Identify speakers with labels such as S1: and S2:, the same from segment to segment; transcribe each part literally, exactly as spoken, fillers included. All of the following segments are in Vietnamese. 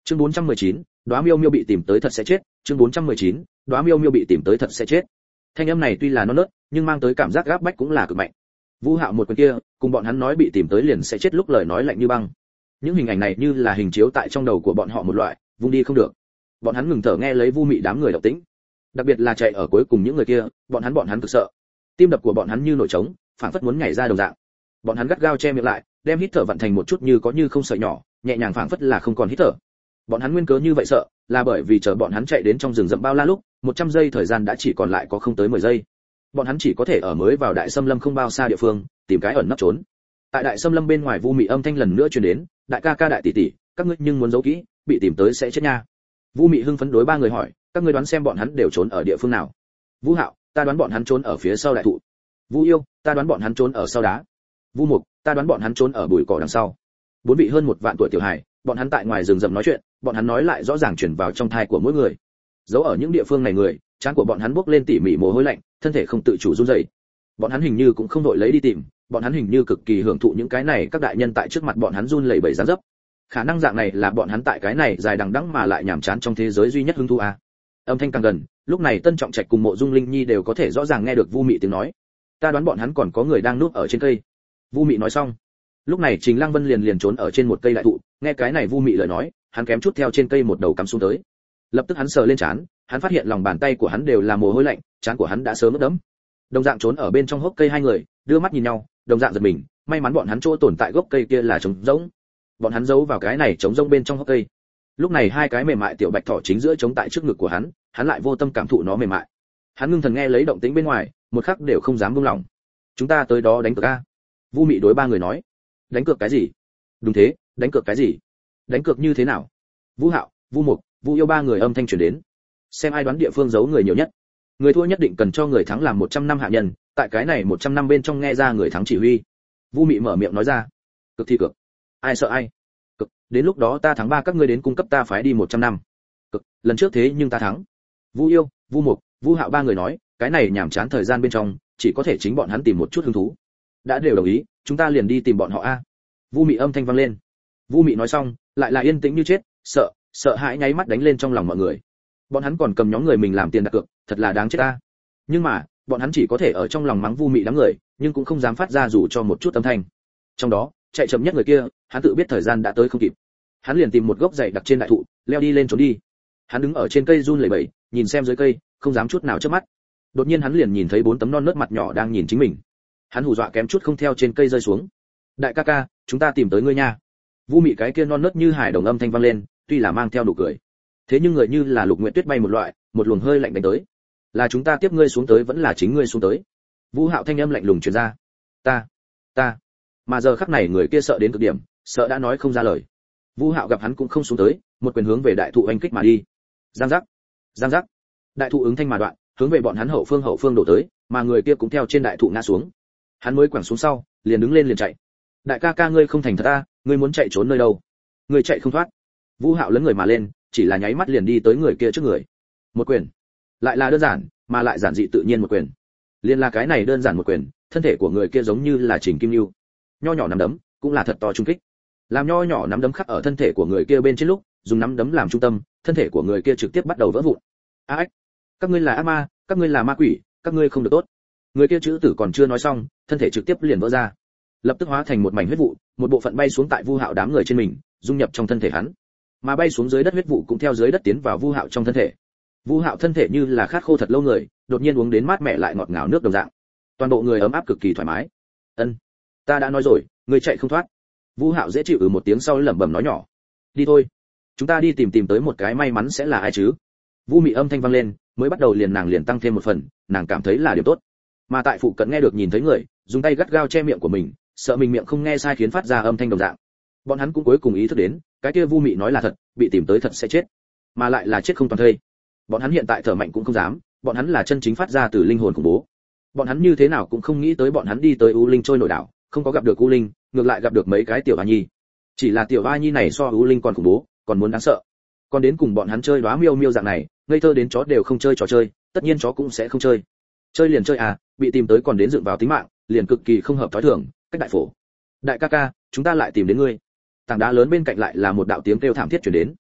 S1: Chương bốn trăm mười chín, Đóa Miêu Miêu bị tìm tới thật sẽ chết. Chương bốn trăm mười chín, Đóa Miêu Miêu bị tìm tới thật sẽ chết. Thanh âm này tuy là non nớt, nhưng mang tới cảm giác gáp bách cũng là cực mạnh. Vũ Hạo một quyền kia, cùng bọn hắn nói bị tìm tới liền sẽ chết lúc lời nói lạnh như băng. Những hình ảnh này như là hình chiếu tại trong đầu của bọn họ một loại, vung đi không được. Bọn hắn ngừng thở nghe lấy Vu Mị đám người động tĩnh. Đặc biệt là chạy ở cuối cùng những người kia, bọn hắn bọn hắn cực sợ. Tim đập của bọn hắn như nổi trống, phảng phất muốn nhảy ra đồng dạng. Bọn hắn gắt gao che miệng lại, đem hít thở vận thành một chút như có như không sợi nhỏ, nhẹ nhàng phảng phất là không còn hít thở. Bọn hắn nguyên cớ như vậy sợ, là bởi vì chờ bọn hắn chạy đến trong rừng rậm bao la lúc, một trăm giây thời gian đã chỉ còn lại có không tới mười giây. Bọn hắn chỉ có thể ở mới vào đại xâm lâm không bao xa địa phương, tìm cái ẩn nấp trốn. Tại đại xâm lâm bên ngoài Vu Mị âm thanh lần nữa truyền đến, "Đại ca ca đại tỷ tỷ, các ngươi nhưng muốn giấu kỹ, bị tìm tới sẽ chết nha." Vu Mị hưng phấn đối ba người hỏi, "Các ngươi đoán xem bọn hắn đều trốn ở địa phương nào?" Vu Hạo, "Ta đoán bọn hắn trốn ở phía sau đại thụ." Vu Yêu, "Ta đoán bọn hắn trốn ở sau đá." Vu Mục, "Ta đoán bọn hắn trốn ở bụi cỏ đằng sau." Bốn vị hơn một vạn tuổi tiểu hài, bọn hắn tại ngoài rừng rậm nói chuyện, bọn hắn nói lại rõ ràng truyền vào trong thai của mỗi người. Giấu ở những địa phương này người, trán của bọn hắn bốc lên tỉ mỉ mồ hôi lạnh, thân thể không tự chủ run rẩy. Bọn hắn hình như cũng không đội lấy đi tìm, bọn hắn hình như cực kỳ hưởng thụ những cái này các đại nhân tại trước mặt bọn hắn run lẩy bẩy dáng dấp. Khả năng dạng này là bọn hắn tại cái này dài đằng đẵng mà lại nhàm chán trong thế giới duy nhất hứng thú à. Âm thanh càng gần, lúc này Tân Trọng Trạch cùng Mộ Dung Linh Nhi đều có thể rõ ràng nghe được Vu Mị tiếng nói. "Ta đoán bọn hắn còn có người đang núp ở trên cây." Vu Mị nói xong, lúc này Trình Lăng Vân liền liền trốn ở trên một cây đại thụ, nghe cái này Vu Mị lời nói, hắn kém chút theo trên cây một đầu cắm xuống tới. Lập tức hắn sờ lên trán, hắn phát hiện lòng bàn tay của hắn đều là mồ hôi lạnh, trán của hắn đã sớm ướt đẫm. Đồng dạng trốn ở bên trong hốc cây hai người, đưa mắt nhìn nhau, đồng dạng giật mình, may mắn bọn hắn chỗ tồn tại gốc cây kia là trống rỗng. Bọn hắn giấu vào cái này trống rỗng bên trong hốc cây. Lúc này hai cái mềm mại tiểu bạch thỏ chính giữa chống tại trước ngực của hắn, hắn lại vô tâm cảm thụ nó mềm mại. Hắn ngưng thần nghe lấy động tĩnh bên ngoài, một khắc đều không dám buông lỏng. "Chúng ta tới đó đánh cược a." Vu Mị đối ba người nói. "Đánh cược cái gì?" "Đúng thế, đánh cược cái gì?" "Đánh cược như thế nào?" Vũ Hạo, Vu Mục, Vu Yêu ba người âm thanh truyền đến. "Xem ai đoán địa phương giấu người nhiều nhất. Người thua nhất định cần cho người thắng làm một trăm năm hạ nhân, tại cái này một trăm năm bên trong nghe ra người thắng chỉ huy." Vu Mị mở miệng nói ra. "Cực thì cực. Ai sợ ai?" "Cực, đến lúc đó ta thắng ba các ngươi đến cung cấp ta phái đi một trăm năm." "Cực, lần trước thế nhưng ta thắng." Vu Yêu, Vu Mục, Vu Hạo ba người nói, cái này nhảm chán thời gian bên trong, chỉ có thể chính bọn hắn tìm một chút hứng thú. "Đã đều đồng ý, chúng ta liền đi tìm bọn họ a." Vu Mị âm thanh vang lên. Vu Mị nói xong, lại là yên tĩnh như chết, sợ, sợ hãi nháy mắt đánh lên trong lòng mọi người. Bọn hắn còn cầm nhóm người mình làm tiền đặt cược, thật là đáng chết a. Nhưng mà, bọn hắn chỉ có thể ở trong lòng mắng Vu Mị đám người, nhưng cũng không dám phát ra dù cho một chút âm thanh. Trong đó, chạy chậm nhất người kia, hắn tự biết thời gian đã tới không kịp. Hắn liền tìm một gốc dày đặc trên đại thụ, leo đi lên trốn đi. Hắn đứng ở trên cây run lẩy bẩy, nhìn xem dưới cây, không dám chút nào chớp mắt. Đột nhiên hắn liền nhìn thấy bốn tấm non nớt mặt nhỏ đang nhìn chính mình. Hắn hù dọa kém chút không theo trên cây rơi xuống. "Đại ca ca, chúng ta tìm tới ngươi nha." Vu Mị cái kia non nớt như hải đồng âm thanh vang lên, tuy là mang theo nụ cười. Thế nhưng người như là lục nguyệt tuyết bay một loại, một luồng hơi lạnh đánh tới. "Là chúng ta tiếp ngươi xuống tới vẫn là chính ngươi xuống tới?" Vũ Hạo thanh âm lạnh lùng truyền ra. "Ta, ta." Mà giờ khắc này người kia sợ đến cực điểm, sợ đã nói không ra lời. Vũ Hạo gặp hắn cũng không xuống tới, một quyền hướng về đại thụ anh kích mà đi. Giang giác, giang giác. Đại thụ ứng thanh mà đoạn, hướng về bọn hắn hậu phương hậu phương đổ tới, mà người kia cũng theo trên đại thụ ngã xuống. Hắn mới quẳng xuống sau, liền đứng lên liền chạy. "Đại ca ca ngươi không thành thật a, ngươi muốn chạy trốn nơi đâu? Ngươi chạy không thoát." Vũ Hạo lấn người mà lên, chỉ là nháy mắt liền đi tới người kia trước người. Một quyền, lại là đơn giản, mà lại giản dị tự nhiên một quyền. Liên là cái này đơn giản một quyền, thân thể của người kia giống như là Trình Kim Nưu. Nho nhỏ nắm đấm, cũng là thật to trung kích. Làm nho nhỏ nắm đấm khắc ở thân thể của người kia bên trên lúc, dùng nắm đấm làm trung tâm, thân thể của người kia trực tiếp bắt đầu vỡ vụn. "A ếch, các ngươi là ác ma, các ngươi là ma quỷ, các ngươi không được tốt." Người kia chữ tử còn chưa nói xong, thân thể trực tiếp liền vỡ ra, lập tức hóa thành một mảnh huyết vụ, một bộ phận bay xuống tại Vu Hạo đám người trên mình, dung nhập trong thân thể hắn. Mà bay xuống dưới đất huyết vụ cũng theo dưới đất tiến vào Vu Hạo trong thân thể. Vu Hạo thân thể như là khát khô thật lâu người, đột nhiên uống đến mát mẻ lại ngọt ngào nước đồng dạng. Toàn bộ người ấm áp cực kỳ thoải mái. "Ân, ta đã nói rồi, người chạy không thoát." Vu Hạo dễ chịu ừ một tiếng sau lẩm bẩm nói nhỏ. "Đi thôi, chúng ta đi tìm tìm tới một cái may mắn sẽ là ai chứ." Vu Mị âm thanh vang lên, mới bắt đầu liền nàng liền tăng thêm một phần, nàng cảm thấy là điều tốt. Mà tại phụ cận nghe được nhìn thấy người, dùng tay gắt gao che miệng của mình, sợ mình miệng không nghe sai khiến phát ra âm thanh đồng dạng. Bọn hắn cũng cuối cùng ý thức đến, cái kia Vu Mị nói là thật, bị tìm tới thật sẽ chết, mà lại là chết không toàn thây. Bọn hắn hiện tại thở mạnh cũng không dám, bọn hắn là chân chính phát ra từ linh hồn khủng bố. Bọn hắn như thế nào cũng không nghĩ tới bọn hắn đi tới U Linh trôi nổi đảo, không có gặp được U Linh, ngược lại gặp được mấy cái tiểu A Nhi. Chỉ là tiểu A Nhi này so U Linh còn khủng bố, còn muốn đáng sợ. Còn đến cùng bọn hắn chơi Đóa Miêu Miêu dạng này, ngây thơ đến chó đều không chơi trò chơi, tất nhiên chó cũng sẽ không chơi. Chơi liền chơi à, bị tìm tới còn đến dựng vào tính mạng, liền cực kỳ không hợp thói thường, cách đại phổ. "Đại ca ca, chúng ta lại tìm đến ngươi." Tảng đá lớn bên cạnh lại là một đạo tiếng kêu thảm thiết truyền đến.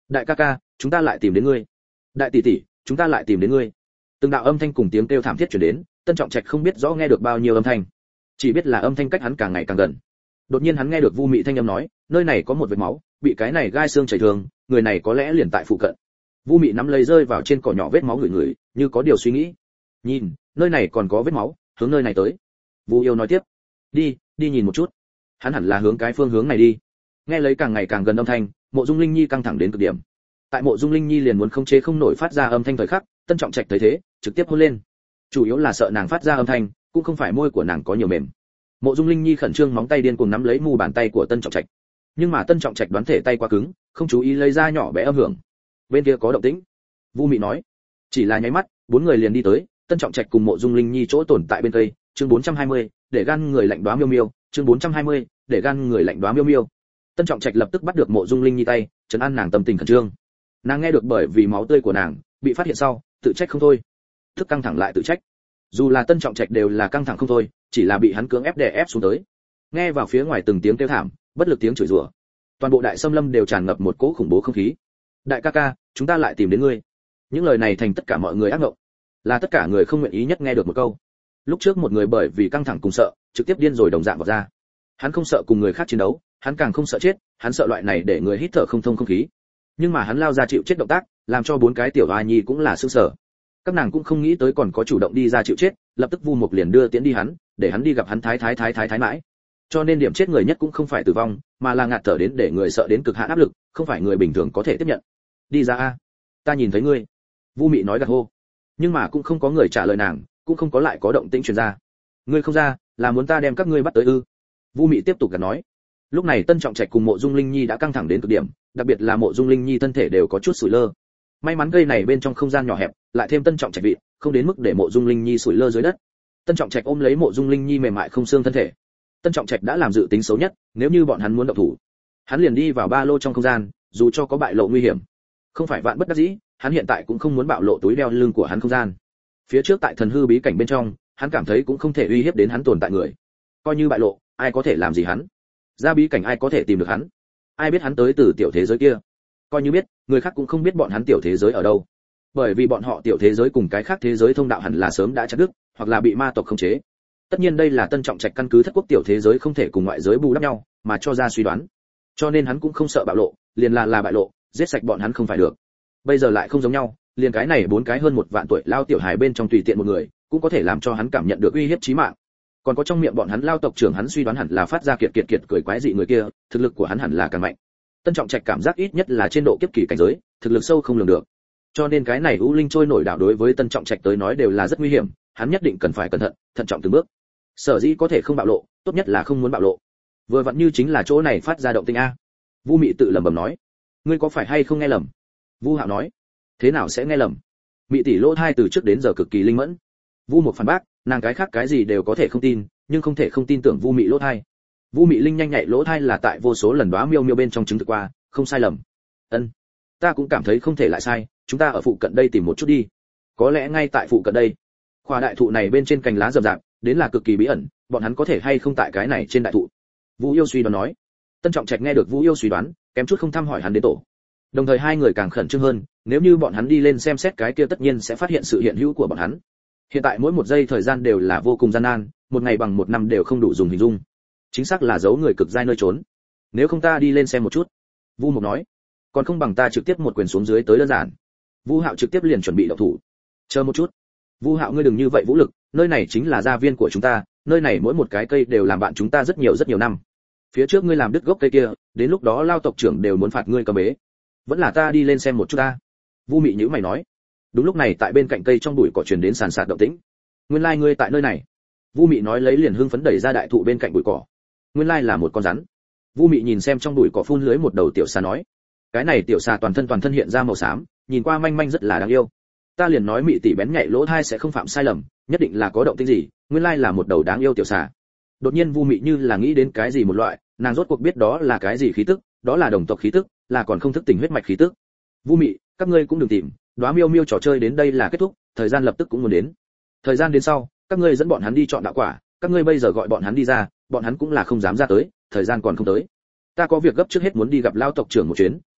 S1: đại ca ca, chúng ta lại tìm đến ngươi. Đại tỷ tỷ, chúng ta lại tìm đến ngươi. Từng đạo âm thanh cùng tiếng kêu thảm thiết truyền đến, Tân Trọng Trạch không biết rõ nghe được bao nhiêu âm thanh, chỉ biết là âm thanh cách hắn càng ngày càng gần. Đột nhiên hắn nghe được Vu Mị thanh âm nói, nơi này có một vết máu, bị cái này gai xương chảy thương, người này có lẽ liền tại phụ cận. Vu Mị nắm lấy rơi vào trên cỏ nhỏ vết máu người người, như có điều suy nghĩ. Nhìn, nơi này còn có vết máu, hướng nơi này tới. Vu Yêu nói tiếp, đi, đi nhìn một chút. Hắn hẳn là hướng cái phương hướng này đi. Nghe lấy càng ngày càng gần âm thanh, Mộ Dung Linh Nhi căng thẳng đến cực điểm. Tại Mộ Dung Linh Nhi liền muốn không chế không nổi phát ra âm thanh thời khắc, Tân Trọng Trạch thấy thế, trực tiếp hôn lên. Chủ yếu là sợ nàng phát ra âm thanh, cũng không phải môi của nàng có nhiều mềm. Mộ Dung Linh Nhi khẩn trương móng tay điên cuồng nắm lấy mu bàn tay của Tân Trọng Trạch. Nhưng mà Tân Trọng Trạch đoán thể tay quá cứng, không chú ý lấy ra nhỏ bé âm hưởng. Bên kia có động tĩnh. Vu Mị nói. Chỉ là nháy mắt, bốn người liền đi tới, Tân Trọng Trạch cùng Mộ Dung Linh Nhi chỗ tồn tại bên cây, chương bốn trăm hai mươi, để gan người lạnh đóa miêu miêu, chương bốn trăm hai mươi, để gan người lạnh đóa miêu miêu. Tân Trọng Trạch lập tức bắt được Mộ Dung Linh Nhi tay, trấn an nàng tâm tình khẩn trương. Nàng nghe được bởi vì máu tươi của nàng bị phát hiện sau, tự trách không thôi. Thức căng thẳng lại tự trách. Dù là Tân Trọng Trạch đều là căng thẳng không thôi, chỉ là bị hắn cưỡng ép đè ép xuống tới. Nghe vào phía ngoài từng tiếng kêu thảm, bất lực tiếng chửi rủa. Toàn bộ đại xâm lâm đều tràn ngập một cỗ khủng bố không khí. Đại ca ca, chúng ta lại tìm đến ngươi. Những lời này thành tất cả mọi người ác mộng, là tất cả người không nguyện ý nhất nghe được một câu. Lúc trước một người bởi vì căng thẳng cùng sợ, trực tiếp điên rồi đồng dạng vào ra. Hắn không sợ cùng người khác chiến đấu, hắn càng không sợ chết, hắn sợ loại này để người hít thở không thông không khí. Nhưng mà hắn lao ra chịu chết động tác, làm cho bốn cái tiểu hoa nhi cũng là sửng sở. Các nàng cũng không nghĩ tới còn có chủ động đi ra chịu chết, lập tức Vu Mục liền đưa tiễn đi hắn, để hắn đi gặp hắn thái thái thái thái thái mãi. Cho nên điểm chết người nhất cũng không phải tử vong, mà là ngạt thở đến để người sợ đến cực hạn áp lực, không phải người bình thường có thể tiếp nhận. Đi ra a, ta nhìn thấy ngươi. Vu Mị nói gật hô. Nhưng mà cũng không có người trả lời nàng, cũng không có lại có động tĩnh truyền ra. Ngươi không ra, là muốn ta đem các ngươi bắt tới ư? Vu Mị tiếp tục gật nói. Lúc này Tân Trọng Trạch cùng Mộ Dung Linh Nhi đã căng thẳng đến cực điểm, đặc biệt là Mộ Dung Linh Nhi thân thể đều có chút sủi lơ. May mắn cây này bên trong không gian nhỏ hẹp, lại thêm Tân Trọng Trạch vị, không đến mức để Mộ Dung Linh Nhi sủi lơ dưới đất. Tân Trọng Trạch ôm lấy Mộ Dung Linh Nhi mềm mại không xương thân thể. Tân Trọng Trạch đã làm dự tính xấu nhất, nếu như bọn hắn muốn động thủ, hắn liền đi vào ba lô trong không gian, dù cho có bại lộ nguy hiểm, không phải vạn bất đắc dĩ, hắn hiện tại cũng không muốn bạo lộ túi đeo lưng của hắn không gian. Phía trước tại thần hư bí cảnh bên trong, hắn cảm thấy cũng không thể uy hiếp đến hắn tồn tại người. Coi như bại lộ, ai có thể làm gì hắn? Ra bí cảnh ai có thể tìm được hắn? Ai biết hắn tới từ tiểu thế giới kia? Coi như biết, người khác cũng không biết bọn hắn tiểu thế giới ở đâu. Bởi vì bọn họ tiểu thế giới cùng cái khác thế giới thông đạo hẳn là sớm đã chặt đứt, hoặc là bị ma tộc khống chế. Tất nhiên đây là Tân Trọng Trạch căn cứ thất quốc tiểu thế giới không thể cùng ngoại giới bù đắp nhau, mà cho ra suy đoán. Cho nên hắn cũng không sợ bạo lộ, liền là là bại lộ, giết sạch bọn hắn không phải được. Bây giờ lại không giống nhau, liền cái này bốn cái hơn một vạn tuổi lao tiểu hài bên trong tùy tiện một người, cũng có thể làm cho hắn cảm nhận được uy hiếp chí mạng. Còn có trong miệng bọn hắn lao tộc trưởng hắn suy đoán hẳn là phát ra kiệt kiệt kiệt cười quái dị người kia, thực lực của hắn hẳn là càng mạnh. Tân Trọng Trạch cảm giác ít nhất là trên độ kiếp kỳ cảnh giới, thực lực sâu không lường được. Cho nên cái này u linh trôi nổi đảo đối với Tân Trọng Trạch tới nói đều là rất nguy hiểm, hắn nhất định cần phải cẩn thận, thận trọng từng bước. Sở dĩ có thể không bạo lộ, tốt nhất là không muốn bạo lộ. Vừa vặn như chính là chỗ này phát ra động tĩnh a. Vu Mị tự lẩm bẩm nói, ngươi có phải hay không nghe lầm? Vu Hạo nói, thế nào sẽ nghe lầm? Mị tỷ lỗ thai từ trước đến giờ cực kỳ linh mẫn. Vu Mục phản bác, nàng cái khác cái gì đều có thể không tin, nhưng không thể không tin tưởng Vu Mị lỗ thai. Vu Mị linh nhanh nhạy lỗ thai là tại vô số lần đóa miêu miêu bên trong chứng thực qua, không sai lầm. Ân, ta cũng cảm thấy không thể lại sai, chúng ta ở phụ cận đây tìm một chút đi. Có lẽ ngay tại phụ cận đây. Khoa đại thụ này bên trên cành lá rậm rạp, đến là cực kỳ bí ẩn, bọn hắn có thể hay không tại cái này trên đại thụ. Vũ Yêu suy đoán nói. Tân Trọng Trạch nghe được Vũ Yêu suy đoán, kém chút không thăm hỏi hắn đến tổ. Đồng thời hai người càng khẩn trương hơn, nếu như bọn hắn đi lên xem xét cái kia tất nhiên sẽ phát hiện sự hiện hữu của bọn hắn. Hiện tại mỗi một giây thời gian đều là vô cùng gian nan, một ngày bằng một năm đều không đủ dùng hình dung. Chính xác là giấu người cực giai nơi trốn. Nếu không ta đi lên xem một chút. Vu Mục nói. Còn không bằng ta trực tiếp một quyền xuống dưới tới đơn giản. Vu Hạo trực tiếp liền chuẩn bị động thủ. Chờ một chút. Vu Hạo ngươi đừng như vậy vũ lực, nơi này chính là gia viên của chúng ta, nơi này mỗi một cái cây đều làm bạn chúng ta rất nhiều rất nhiều năm. Phía trước ngươi làm đứt gốc cây kia, đến lúc đó lao tộc trưởng đều muốn phạt ngươi cầm bế. Vẫn là ta đi lên xem một chút ta. Vu Mị nhíu mày nói. Đúng lúc này tại bên cạnh cây trong bụi cỏ truyền đến sàn sạt động tĩnh. Nguyên lai ngươi tại nơi này. Vu Mị nói lấy liền hưng phấn đẩy ra đại thụ bên cạnh bụi cỏ. Nguyên lai là một con rắn. Vu Mị nhìn xem trong bụi cỏ phun lưới một đầu tiểu xà nói. Cái này tiểu xà toàn thân toàn thân hiện ra màu xám, nhìn qua manh manh rất là đáng yêu. Ta liền nói Mị tỷ bén nhạy lỗ tai sẽ không phạm sai lầm, nhất định là có động tĩnh gì, nguyên lai là một đầu đáng yêu tiểu xà. Đột nhiên Vu Mị như là nghĩ đến cái gì một loại, nàng rốt cuộc biết đó là cái gì khí tức, đó là đồng tộc khí tức, là còn không thức tỉnh huyết mạch khí tức. Vu Mị, các ngươi cũng đừng tìm, đóa miêu miêu trò chơi đến đây là kết thúc, thời gian lập tức cũng muốn đến. Thời gian đến sau, các ngươi dẫn bọn hắn đi chọn đạo quả, các ngươi bây giờ gọi bọn hắn đi ra, bọn hắn cũng là không dám ra tới, thời gian còn không tới. Ta có việc gấp trước hết muốn đi gặp lão tộc trưởng một chuyến,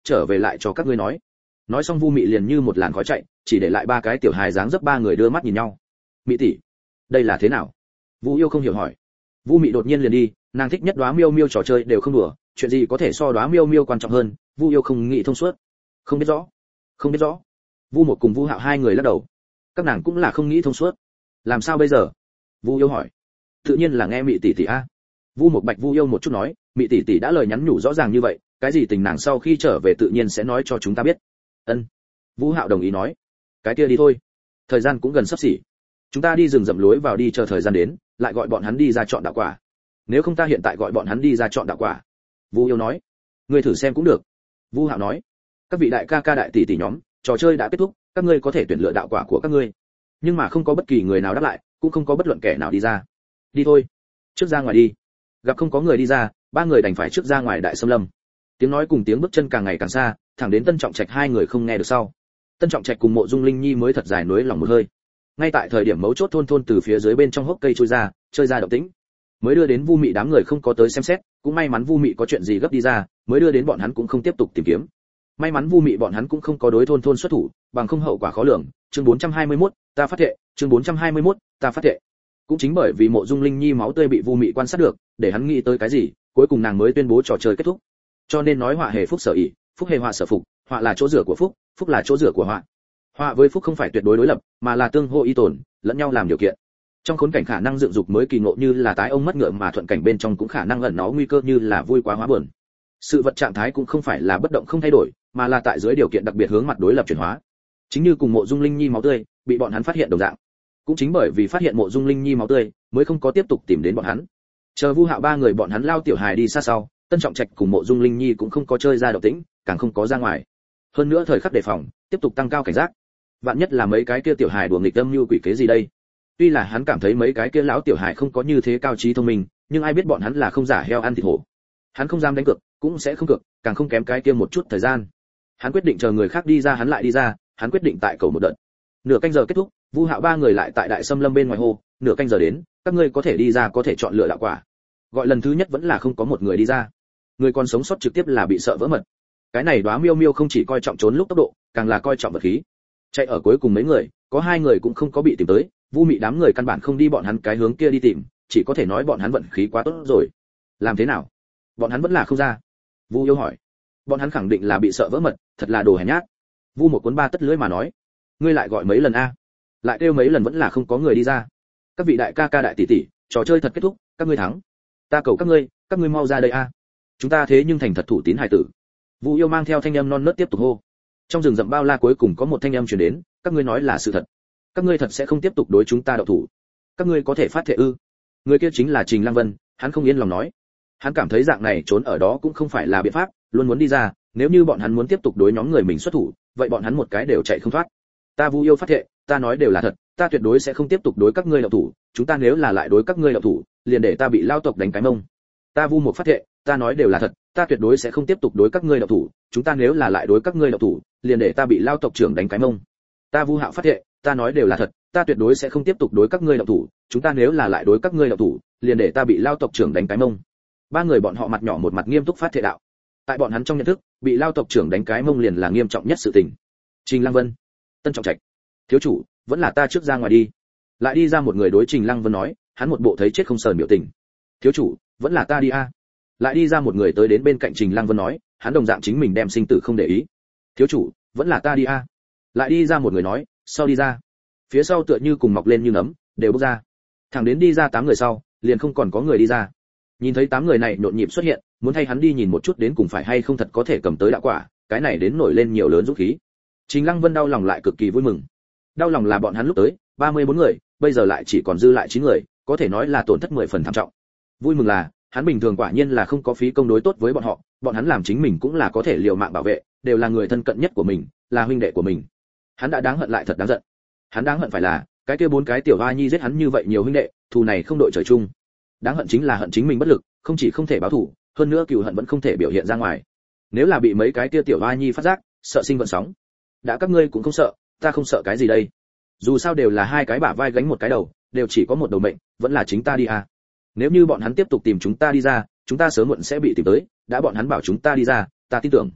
S1: trở về lại cho các ngươi nói. Nói xong Vu Mị liền như một làn khói chạy, chỉ để lại ba cái tiểu hài dáng dấp ba người đưa mắt nhìn nhau. Mị tỷ, đây là thế nào? Vu Yêu không hiểu hỏi. Vu Mị đột nhiên liền đi, nàng thích nhất Đóa Miêu Miêu trò chơi đều không đùa, chuyện gì có thể so Đóa Miêu Miêu quan trọng hơn, Vu Yêu không nghĩ thông suốt. Không biết rõ, không biết rõ. Vu Một cùng Vu Hạo hai người lắc đầu. Các nàng cũng là không nghĩ thông suốt. Làm sao bây giờ? Vu Yêu hỏi. Tự nhiên là nghe Mị tỷ tỷ a. Vu Một bạch Vu Yêu một chút nói, Mị tỷ tỷ đã lời nhắn nhủ rõ ràng như vậy, cái gì tình nàng sau khi trở về tự nhiên sẽ nói cho chúng ta biết. Ân. Vu Hạo đồng ý nói. Cái kia đi thôi. Thời gian cũng gần sắp xỉ. Chúng ta đi rừng rậm lối vào đi chờ thời gian đến, lại gọi bọn hắn đi ra chọn đạo quả. Nếu không ta hiện tại gọi bọn hắn đi ra chọn đạo quả. Vu Yêu nói. Ngươi thử xem cũng được. Vu Hạo nói. Các vị đại ca ca đại tỷ tỷ nhóm, trò chơi đã kết thúc, các ngươi có thể tuyển lựa đạo quả của các ngươi. Nhưng mà không có bất kỳ người nào đáp lại, cũng không có bất luận kẻ nào đi ra. Đi thôi. Trước ra ngoài đi. Gặp không có người đi ra, ba người đành phải trước ra ngoài đại sâm lâm. Tiếng nói cùng tiếng bước chân càng ngày càng xa, thẳng đến Tân Trọng Trạch hai người không nghe được sau. Tân Trọng Trạch cùng Mộ Dung Linh Nhi mới thật dài nuối lòng một hơi. Ngay tại thời điểm mấu chốt thôn thôn từ phía dưới bên trong hốc cây trôi ra, chơi ra động tĩnh. Mới đưa đến Vu Mị đám người không có tới xem xét, cũng may mắn Vu Mị có chuyện gì gấp đi ra, mới đưa đến bọn hắn cũng không tiếp tục tìm kiếm. May mắn Vu Mị bọn hắn cũng không có đối thôn thôn xuất thủ, bằng không hậu quả khó lường. Chương bốn trăm hai mươi mốt, ta phát thệ, chương bốn trăm hai mươi mốt, ta phát thệ. Cũng chính bởi vì Mộ Dung Linh Nhi máu tươi bị Vu Mị quan sát được, để hắn nghĩ tới cái gì, cuối cùng nàng mới tuyên bố trò chơi kết thúc. Cho nên nói họa hề phúc sở ỷ, phúc hề họa sở phục, họa là chỗ rửa của phúc, phúc là chỗ rửa của họa. Họa với phúc không phải tuyệt đối đối lập, mà là tương hỗ y tồn, lẫn nhau làm điều kiện. Trong khốn cảnh khả năng dựng dục mới kỳ ngộ như là tái ông mất ngựa, mà thuận cảnh bên trong cũng khả năng ẩn nó nguy cơ như là vui quá hóa buồn. Sự vật trạng thái cũng không phải là bất động không thay đổi, mà là tại dưới điều kiện đặc biệt hướng mặt đối lập chuyển hóa. Chính như cùng Mộ Dung Linh Nhi máu tươi bị bọn hắn phát hiện đồng dạng. Cũng chính bởi vì phát hiện Mộ Dung Linh Nhi máu tươi, mới không có tiếp tục tìm đến bọn hắn. Chờ Vu Hạo ba người bọn hắn lao tiểu hài đi xa sau, Tân Trọng Trạch cùng Mộ Dung Linh Nhi cũng không có chơi ra động tĩnh, càng không có ra ngoài. Hơn nữa thời khắc đề phòng, tiếp tục tăng cao cảnh giác. Vạn nhất là mấy cái kia tiểu hài đùa nghịch âm như quỷ kế gì đây? Tuy là hắn cảm thấy mấy cái kia lão tiểu hài không có như thế cao trí thông minh, nhưng ai biết bọn hắn là không giả heo ăn thịt hổ. Hắn không dám đánh cược, cũng sẽ không cược, càng không kém cái kia một chút thời gian. Hắn quyết định chờ người khác đi ra hắn lại đi ra, hắn quyết định tại cầu một đợt. Nửa canh giờ kết thúc, Vu Hạo ba người lại tại đại sâm lâm bên ngoài hồ, nửa canh giờ đến, các ngươi có thể đi ra có thể chọn lựa đạo quả. Gọi lần thứ nhất vẫn là không có một người đi ra. Người còn sống sót trực tiếp là bị sợ vỡ mật. Cái này Đóa Miêu Miêu không chỉ coi trọng trốn lúc tốc độ, càng là coi trọng vật khí. Chạy ở cuối cùng mấy người, có hai người cũng không có bị tìm tới, Vu Mị đám người căn bản không đi bọn hắn cái hướng kia đi tìm, chỉ có thể nói bọn hắn vận khí quá tốt rồi. Làm thế nào? Bọn hắn vẫn là không ra. Vu Yêu hỏi. Bọn hắn khẳng định là bị sợ vỡ mật, thật là đồ hèn nhát. Vu Một cuốn ba tất lưỡi mà nói. Ngươi lại gọi mấy lần a? Lại kêu mấy lần vẫn là không có người đi ra. Các vị đại ca ca đại tỷ tỷ, trò chơi thật kết thúc, các ngươi thắng. Ta cầu các ngươi, các ngươi mau ra đây a. Chúng ta thế nhưng thành thật thủ tín hải tử. Vu Yêu mang theo thanh âm non nớt tiếp tục hô. Trong rừng rậm bao la cuối cùng có một thanh âm truyền đến, các ngươi nói là sự thật. Các ngươi thật sẽ không tiếp tục đối chúng ta động thủ. Các ngươi có thể phát thệ ư? Người kia chính là Trình Lăng Vân, hắn không yên lòng nói. Hắn cảm thấy dạng này trốn ở đó cũng không phải là biện pháp, luôn muốn đi ra, nếu như bọn hắn muốn tiếp tục đối nhóm người mình xuất thủ, vậy bọn hắn một cái đều chạy không thoát. Ta Vu Yêu phát thệ, ta nói đều là thật, ta tuyệt đối sẽ không tiếp tục đối các ngươi động thủ, chúng ta nếu là lại đối các ngươi động thủ, liền để ta bị lao tộc đánh cái mông. Ta Vu Một phát thệ, ta nói đều là thật, ta tuyệt đối sẽ không tiếp tục đối các ngươi động thủ, chúng ta nếu là lại đối các ngươi động thủ, liền để ta bị lao tộc trưởng đánh cái mông. Ta Vu Hạo phát thệ, ta nói đều là thật, ta tuyệt đối sẽ không tiếp tục đối các ngươi động thủ, chúng ta nếu là lại đối các ngươi động thủ, liền để ta bị lao tộc trưởng đánh cái mông. Ba người bọn họ mặt nhỏ một mặt nghiêm túc phát thệ đạo. Tại bọn hắn trong nhận thức, bị lao tộc trưởng đánh cái mông liền là nghiêm trọng nhất sự tình. Trình Lăng Vân, Tân Trọng Trạch, thiếu chủ, vẫn là ta trước ra ngoài đi. Lại đi ra một người đối Trình Lăng Vân nói, hắn một bộ thấy chết không sờn biểu tình. Thiếu chủ, vẫn là ta đi a. Lại đi ra một người tới đến bên cạnh Trình Lăng Vân nói, hắn đồng dạng chính mình đem sinh tử không để ý. Thiếu chủ, vẫn là ta đi a. Lại đi ra một người nói, sau đi ra. Phía sau tựa như cùng mọc lên như nấm, đều bước ra. Thẳng đến đi ra tám người sau, liền không còn có người đi ra. Nhìn thấy tám người này nhộn nhịp xuất hiện, muốn thay hắn đi nhìn một chút đến cùng phải hay không thật có thể cầm tới đạo quả, cái này đến nổi lên nhiều lớn dũng khí. Trình Lăng Vân đau lòng lại cực kỳ vui mừng. Đau lòng là bọn hắn lúc tới, ba mươi bốn người, bây giờ lại chỉ còn dư lại chín người, có thể nói là tổn thất mười phần thảm trọng. Vui mừng là, hắn bình thường quả nhiên là không có phí công đối tốt với bọn họ, bọn hắn làm chính mình cũng là có thể liều mạng bảo vệ, đều là người thân cận nhất của mình, là huynh đệ của mình. Hắn đã đáng hận lại thật đáng giận. Hắn đáng hận phải là, cái kia bốn cái tiểu hoa nhi giết hắn như vậy nhiều huynh đệ, thù này không đội trời chung. Đáng hận chính là hận chính mình bất lực, không chỉ không thể báo thù, hơn nữa cừu hận vẫn không thể biểu hiện ra ngoài. Nếu là bị mấy cái kia tiểu hoa nhi phát giác, sợ sinh vận sóng. Đã các ngươi cũng không sợ, ta không sợ cái gì đây? Dù sao đều là hai cái bả vai gánh một cái đầu, đều chỉ có một đầu mệnh, vẫn là chính ta đi à. Nếu như bọn hắn tiếp tục tìm chúng ta đi ra, chúng ta sớm muộn sẽ bị tìm tới, đã bọn hắn bảo chúng ta đi ra, ta tin tưởng.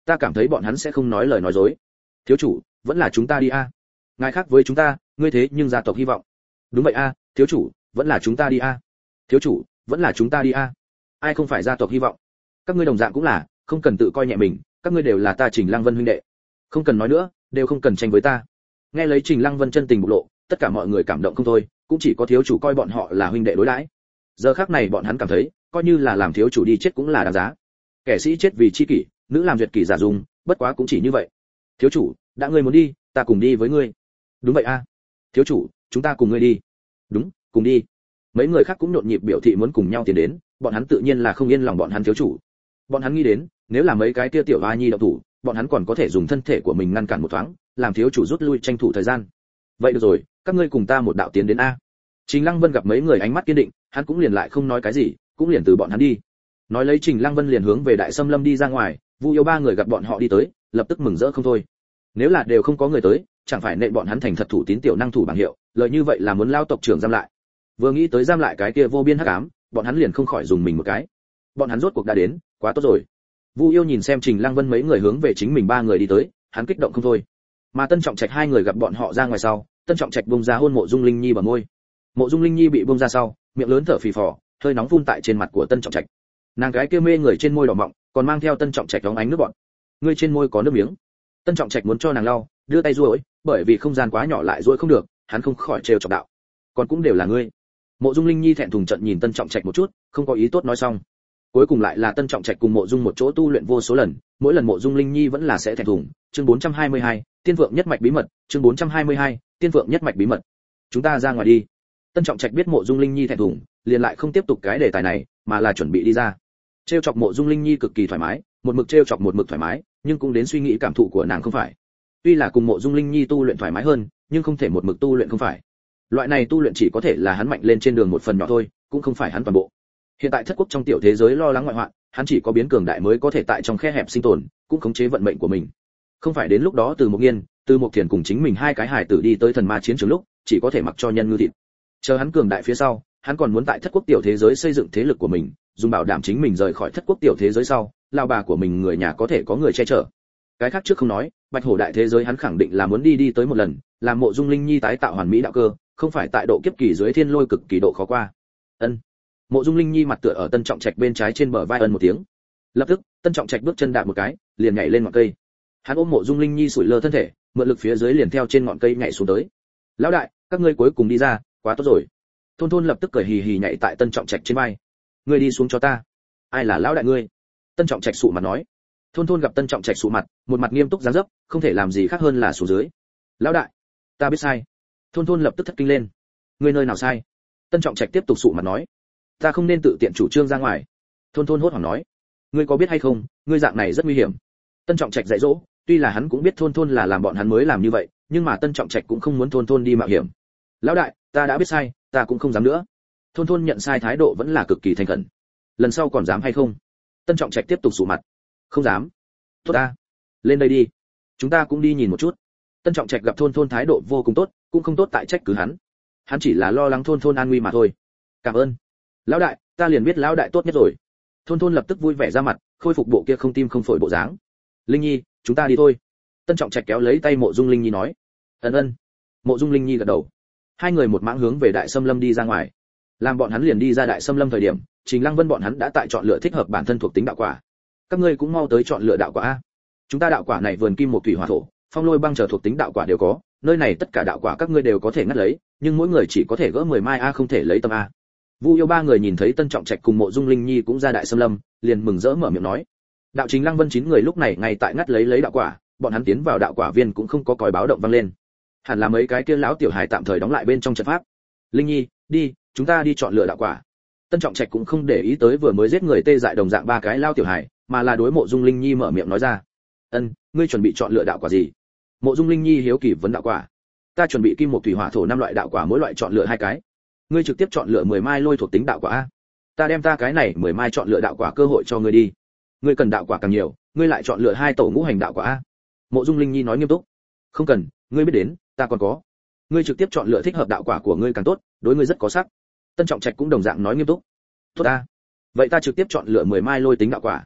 S1: ta cảm thấy bọn hắn sẽ không nói lời nói dối. Thiếu chủ, vẫn là chúng ta đi a. Ngài khác với chúng ta, ngươi thế nhưng gia tộc hy vọng. Đúng vậy a, thiếu chủ, vẫn là chúng ta đi a. Thiếu chủ, vẫn là chúng ta đi a. Ai không phải gia tộc hy vọng? Các ngươi đồng dạng cũng là, không cần tự coi nhẹ mình, các ngươi đều là ta Trình Lăng Vân huynh đệ. Không cần nói nữa, đều không cần tranh với ta. Nghe lấy Trình Lăng Vân chân tình bộc lộ, tất cả mọi người cảm động không thôi, cũng chỉ có thiếu chủ coi bọn họ là huynh đệ đối đãi. Giờ khắc này bọn hắn cảm thấy, coi như là làm thiếu chủ đi chết cũng là đáng giá. Kẻ sĩ chết vì chi kỷ, nữ làm duyệt kỷ giả dùng, bất quá cũng chỉ như vậy. Thiếu chủ, đã ngươi muốn đi, ta cùng đi với ngươi. Đúng vậy a. Thiếu chủ, chúng ta cùng ngươi đi. Đúng, cùng đi. Mấy người khác cũng nhộn nhịp biểu thị muốn cùng nhau tiến đến, bọn hắn tự nhiên là không yên lòng bọn hắn thiếu chủ. Bọn hắn nghĩ đến, nếu là mấy cái kia tiểu hoa nhi động thủ, bọn hắn còn có thể dùng thân thể của mình ngăn cản một thoáng, làm thiếu chủ rút lui tranh thủ thời gian. Vậy được rồi, các ngươi cùng ta một đạo tiến đến a. Trình Lăng Vân gặp mấy người ánh mắt kiên định, hắn cũng liền lại không nói cái gì, cũng liền từ bọn hắn đi. Nói lấy Trình Lăng Vân liền hướng về Đại Sâm Lâm đi ra ngoài, Vu Yêu ba người gặp bọn họ đi tới, lập tức mừng rỡ không thôi. Nếu là đều không có người tới, chẳng phải nện bọn hắn thành thật thủ tín tiểu năng thủ bảng hiệu, lợi như vậy là muốn lao tộc trưởng giam lại. Vừa nghĩ tới giam lại cái kia vô biên hắc ám, bọn hắn liền không khỏi dùng mình một cái. Bọn hắn rốt cuộc đã đến, quá tốt rồi. Vu Yêu nhìn xem Trình Lăng Vân mấy người hướng về chính mình ba người đi tới, hắn kích động không thôi. Mà Tân Trọng Trạch hai người gặp bọn họ ra ngoài sau, Tân Trọng Trạch bung ra hôn Mộ Dung Linh Nhi bờ môi. Mộ Dung Linh Nhi bị bung ra sau, miệng lớn thở phì phò, hơi nóng phun tại trên mặt của Tân Trọng Trạch. Nàng gái kia mê người trên môi đỏ mọng, còn mang theo Tân Trọng Trạch đóng ánh nước bọt. Ngươi trên môi có nước miếng. Tân Trọng Trạch muốn cho nàng lau, đưa tay duỗi, bởi vì không gian quá nhỏ lại duỗi không được, hắn không khỏi trêu chọc đạo. Còn cũng đều là ngươi. Mộ Dung Linh Nhi thẹn thùng trận nhìn Tân Trọng Trạch một chút, không có ý tốt nói xong. Cuối cùng lại là Tân Trọng Trạch cùng Mộ Dung một chỗ tu luyện vô số lần, mỗi lần Mộ Dung Linh Nhi vẫn là sẽ thẹn thùng. Chương bốn trăm hai mươi hai, Tiên Vượng nhất mạch bí mật, chương bốn trăm hai mươi hai, Tiên Vượng nhất mạch bí mật. Chúng ta ra ngoài đi. Tân Trọng Trạch biết Mộ Dung Linh Nhi thẹn thùng, liền lại không tiếp tục cái đề tài này, mà là chuẩn bị đi ra. Trêu chọc Mộ Dung Linh Nhi cực kỳ thoải mái, một mực trêu chọc một mực thoải mái, nhưng cũng đến suy nghĩ cảm thụ của nàng không phải. Tuy là cùng Mộ Dung Linh Nhi tu luyện thoải mái hơn, nhưng không thể một mực tu luyện không phải. Loại này tu luyện chỉ có thể là hắn mạnh lên trên đường một phần nhỏ thôi, cũng không phải hắn toàn bộ. Hiện tại thất quốc trong tiểu thế giới lo lắng ngoại hoạn, hắn chỉ có biến cường đại mới có thể tại trong khe hẹp sinh tồn, cũng khống chế vận mệnh của mình. Không phải đến lúc đó từ một nghiên, từ một thiền cùng chính mình hai cái hài tử đi tới thần ma chiến trường lúc, chỉ có thể mặc cho nhân ngư thịt. Chờ hắn cường đại phía sau, hắn còn muốn tại thất quốc tiểu thế giới xây dựng thế lực của mình, dùng bảo đảm chính mình rời khỏi thất quốc tiểu thế giới sau, lão bà của mình người nhà có thể có người che chở. Cái khác trước không nói, bạch hổ đại thế giới hắn khẳng định là muốn đi đi tới một lần, làm Mộ Dung Linh Nhi tái tạo hoàn mỹ đạo cơ, không phải tại độ kiếp kỳ dưới thiên lôi cực kỳ độ khó qua. Ân. Mộ Dung Linh Nhi mặt tựa ở Tân Trọng Trạch bên trái trên bờ vai ân một tiếng. Lập tức, Tân Trọng Trạch bước chân đạp một cái, liền nhảy lên ngọn cây. Hắn ôm Mộ Dung Linh Nhi sủi lơ thân thể, mượn lực phía dưới liền theo trên ngọn cây nhảy xuống tới. Lão đại, các ngươi cuối cùng đi ra, quá tốt rồi. Thôn Thôn lập tức cười hì hì nhảy tại Tân Trọng Trạch trên vai. Ngươi đi xuống cho ta. Ai là lão đại ngươi? Tân Trọng Trạch sụ mặt nói. Thôn Thôn gặp Tân Trọng Trạch sụ mặt, một mặt nghiêm túc dáng dấp, không thể làm gì khác hơn là xuống dưới. Lão đại, ta biết sai. Thôn Thôn lập tức thất kinh lên. Ngươi nơi nào sai? Tân Trọng Trạch tiếp tục sụ mặt nói. Ta không nên tự tiện chủ trương ra ngoài. Thôn Thôn hốt hoảng nói. Ngươi có biết hay không, ngươi dạng này rất nguy hiểm. Tân Trọng Trạch dạy dỗ, tuy là hắn cũng biết Thôn Thôn là làm bọn hắn mới làm như vậy, nhưng mà Tân Trọng Trạch cũng không muốn Thôn Thôn đi mạo hiểm. Lão đại, ta đã biết sai, ta cũng không dám nữa. Thôn Thôn nhận sai thái độ vẫn là cực kỳ thành khẩn. Lần sau còn dám hay không? Tân Trọng Trạch tiếp tục sụ mặt. Không dám. Tốt ta, lên đây đi, chúng ta cũng đi nhìn một chút. Tân Trọng Trạch gặp Thôn Thôn thái độ vô cùng tốt, cũng không tốt tại trách cứ hắn. Hắn chỉ là lo lắng Thôn Thôn an nguy mà thôi. Cảm ơn. Lão đại, ta liền biết lão đại tốt nhất rồi. Thôn Thôn lập tức vui vẻ ra mặt, khôi phục bộ kia không tim không phổi bộ dáng. Linh Nhi, chúng ta đi thôi. Tân Trọng Trạch kéo lấy tay Mộ Dung Linh Nhi nói. Ân ân. Mộ Dung Linh Nhi gật đầu. Hai người một mãng hướng về Đại Sâm Lâm đi ra ngoài. Làm bọn hắn liền đi ra Đại Sâm Lâm thời điểm, Trình Lăng Vân bọn hắn đã tại chọn lựa thích hợp bản thân thuộc tính đạo quả. Các ngươi cũng mau tới chọn lựa đạo quả a. Chúng ta đạo quả này vườn kim một thủy hỏa thổ, phong lôi băng chờ thuộc tính đạo quả đều có, nơi này tất cả đạo quả các ngươi đều có thể ngắt lấy, nhưng mỗi người chỉ có thể gỡ mười mai a, không thể lấy tâm a. Vu Yêu ba người nhìn thấy Tân Trọng Trạch cùng Mộ Dung Linh Nhi cũng ra Đại Sâm Lâm, liền mừng rỡ mở miệng nói. Đạo Trình Lăng Vân chín người lúc này ngay tại ngắt lấy lấy đạo quả, bọn hắn tiến vào đạo quả viên cũng không có còi báo động vang lên. Hẳn là mấy cái kia lão tiểu hài tạm thời đóng lại bên trong trận pháp. Linh Nhi, đi, chúng ta đi chọn lựa đạo quả. Tân Trọng Trạch cũng không để ý tới vừa mới giết người tê dại đồng dạng ba cái lao tiểu hài, mà là đối Mộ Dung Linh Nhi mở miệng nói ra. Ân, ngươi chuẩn bị chọn lựa đạo quả gì? Mộ Dung Linh Nhi hiếu kỳ vấn đạo quả. Ta chuẩn bị kim một thủy hỏa thổ năm loại đạo quả, mỗi loại chọn lựa hai cái. Ngươi trực tiếp chọn lựa mười mai lôi thuộc tính đạo quả a. Ta đem ta cái này mười mai chọn lựa đạo quả cơ hội cho ngươi đi. Ngươi cần đạo quả càng nhiều, ngươi lại chọn lựa hai tổ ngũ hành đạo quả a. Mộ Dung Linh Nhi nói nghiêm túc. Không cần, ngươi biết đến, ta còn có. Ngươi trực tiếp chọn lựa thích hợp đạo quả của ngươi càng tốt, đối ngươi rất có sắc. Tân Trọng Trạch cũng đồng dạng nói nghiêm túc. Tốt a. Vậy ta trực tiếp chọn lựa mười mai lôi tính đạo quả.